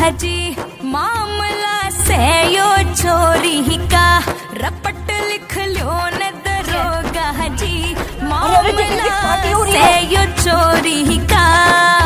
जी मामला से यो चोरी का रपट लिख लो न दरोगा जी मामला से यो चोरी का।